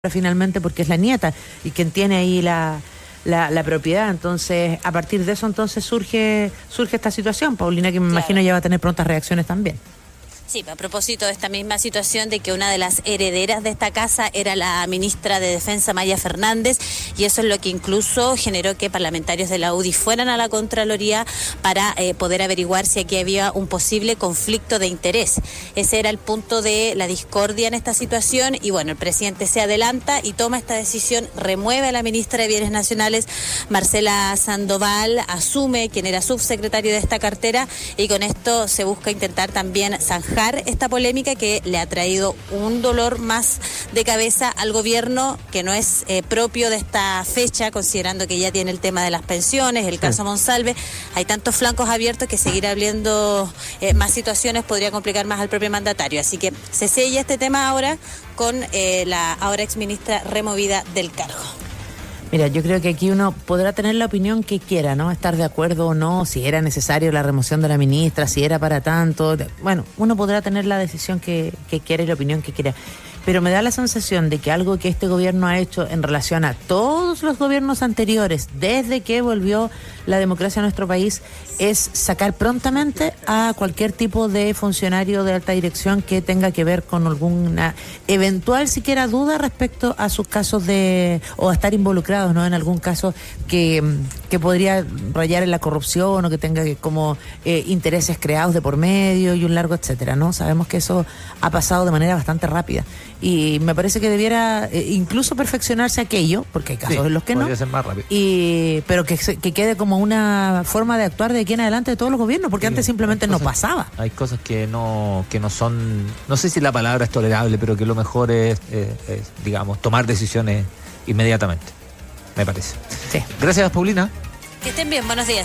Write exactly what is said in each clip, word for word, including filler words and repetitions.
finalmente porque es la nieta y quien tiene ahí la, la, la propiedad. Entonces, a partir de eso entonces surge surge esta situación, Paulina, que me claro. imagino ya va a tener prontas reacciones también. Sí, a propósito de esta misma situación de que una de las herederas de esta casa era la ministra de Defensa, Maya Fernández, y eso es lo que incluso generó que parlamentarios de la U D I fueran a la Contraloría para eh, poder averiguar si aquí había un posible conflicto de interés. Ese era el punto de la discordia en esta situación y bueno, el presidente se adelanta y toma esta decisión, remueve a la ministra de Bienes Nacionales, Marcela Sandoval, asume quien era subsecretario de esta cartera y con esto se busca intentar también zanjar esta polémica que le ha traído un dolor más de cabeza al gobierno que no es eh, propio de esta fecha, considerando que ya tiene el tema de las pensiones, el caso Monsalve. Hay tantos flancos abiertos que seguir abriendo eh, más situaciones podría complicar más al propio mandatario. Así que se sella este tema ahora con eh, la ahora exministra removida del cargo. Mira, yo creo que aquí uno podrá tener la opinión que quiera, ¿no? Estar de acuerdo o no, si era necesario la remoción de la ministra, si era para tanto. Bueno, uno podrá tener la decisión que, que quiera y la opinión que quiera. Pero me da la sensación de que algo que este gobierno ha hecho en relación a todos los gobiernos anteriores, desde que volvió la democracia a nuestro país, es sacar prontamente a cualquier tipo de funcionario de alta dirección que tenga que ver con alguna eventual siquiera duda respecto a sus casos de, o a estar involucrados, ¿no? En algún caso que, que podría rayar en la corrupción o que tenga como eh, intereses creados de por medio y un largo etcétera, ¿no? Sabemos que eso ha pasado de manera bastante rápida. Y me parece que debiera eh, incluso perfeccionarse aquello, porque hay casos sí, en los que no, ser más rápido. Y, pero que, que quede como una forma de actuar de aquí en adelante de todos los gobiernos, porque sí, antes simplemente cosas, no pasaba. Hay cosas que no que no son, no sé si la palabra es tolerable, pero que lo mejor es, es, es digamos, tomar decisiones inmediatamente, me parece. Sí. Gracias, Paulina. Que estén bien, buenos días.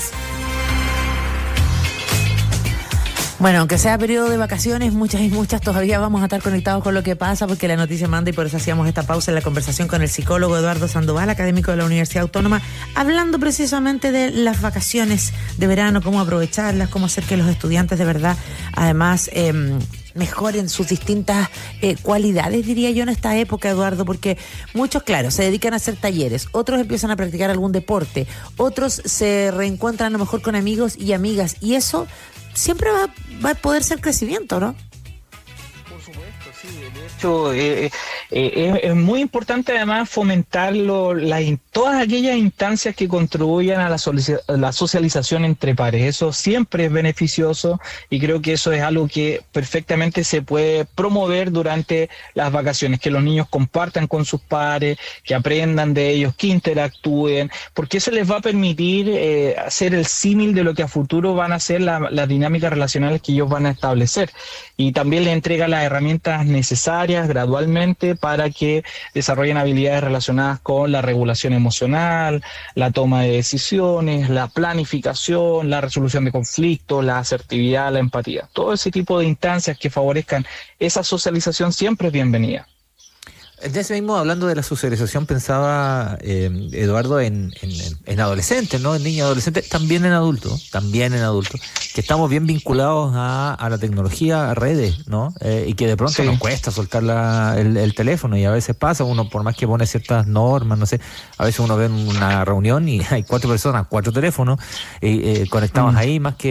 Bueno, aunque sea periodo de vacaciones, muchas y muchas todavía vamos a estar conectados con lo que pasa porque la noticia manda y por eso hacíamos esta pausa en la conversación con el psicólogo Eduardo Sandoval, académico de la Universidad Autónoma, hablando precisamente de las vacaciones de verano, cómo aprovecharlas, cómo hacer que los estudiantes de verdad, además, eh, mejoren sus distintas eh, cualidades, diría yo, en esta época, Eduardo, porque muchos, claro, se dedican a hacer talleres, otros empiezan a practicar algún deporte, otros se reencuentran a lo mejor con amigos y amigas, y eso siempre va, va a poder ser crecimiento, ¿no? Por supuesto, sí. De hecho, eh, eh, es, es muy importante además fomentarlo, la, todas aquellas instancias que contribuyan a la, la socialización entre pares. Eso siempre es beneficioso y creo que eso es algo que perfectamente se puede promover durante las vacaciones, que los niños compartan con sus pares, que aprendan de ellos, que interactúen, porque eso les va a permitir eh, hacer el símil de lo que a futuro van a ser la, las dinámicas relacionales que ellos van a establecer. Y también les entrega las herramientas necesarias gradualmente para que desarrollen habilidades relacionadas con la regulación emocional, la toma de decisiones, la planificación, la resolución de conflictos, la asertividad, la empatía. Todo ese tipo de instancias que favorezcan esa socialización siempre es bienvenida. De ese mismo, hablando de la socialización, pensaba eh, Eduardo en, en, en adolescentes, ¿no? En niños y adolescentes, también en adultos, también en adultos, que estamos bien vinculados a, a la tecnología, a redes, ¿no? Eh, y que de pronto sí. nos cuesta soltar la, el, el teléfono y a veces pasa, uno por más que pone ciertas normas, no sé, a veces uno ve una reunión y hay cuatro personas, cuatro teléfonos eh, eh, conectados mm. ahí, más que